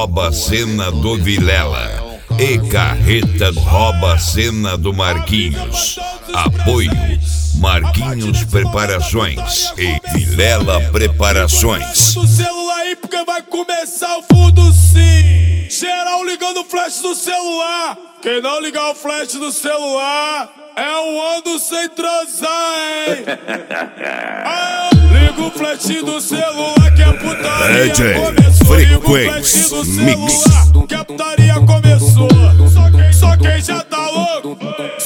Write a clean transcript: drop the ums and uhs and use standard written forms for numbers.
rouba a cena do Vilela e Carreta rouba a cena do Marquinhos. Apoio Marquinhos Preparações e Vilela Preparações. Do celular aí porque vai começar o fundo sim. Geral ligando o flash do celular. Quem não ligar o flash do celular é um ano sem transar, hein? Liga o flash do celular que a putaria começou. Frequência Mix. Que a putaria começou. Só quem já tá louco